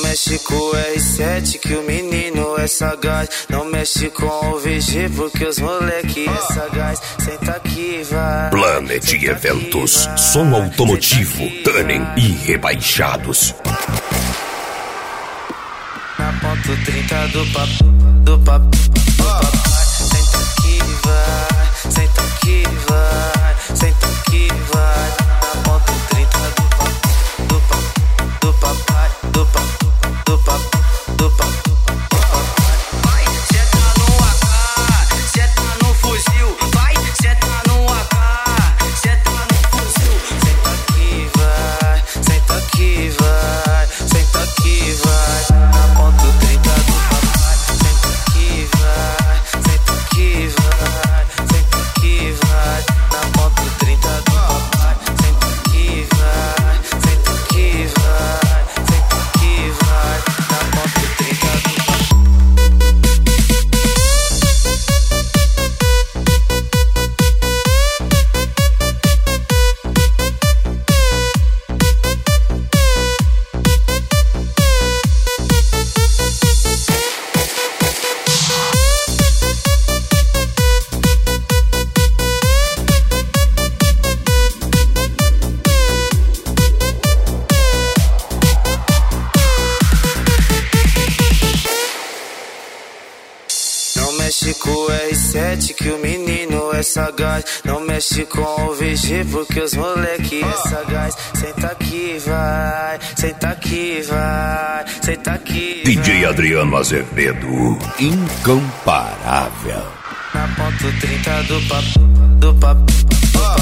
mexe com o R7 que o menino é sagaz. Não mexe com o VG porque os moleque é sagaz. Senta aqui, vai. Planet Eventos, som automotivo, tuning e rebaixados. Na ponto 30 do papai. Senta aqui, vai. Senta aqui, vai. Senta aqui, vai. Na ponto 30 do papai. Vai, senta no AK, senta no fuzil. Vai, senta no AK, senta no fuzil. Senta aqui, vai. Senta aqui, vai. Senta aqui, vai. Na ponto 30 do papai. Senta aqui, vai. Senta aqui, vai. Senta aqui, vai. Na ponto 30 do papai. Senta aqui, vai. Senta aqui, vai. Senta aqui, vai. Na ponto 30 do papai. Não mexe com o R7 que o menino é sagaz. Não mexe com o VG porque os moleque é sagaz. Senta aqui, vai. Senta aqui, vai. Senta aqui, DJ Adriano Azevedo, incomparável. na ponto 30 do papai.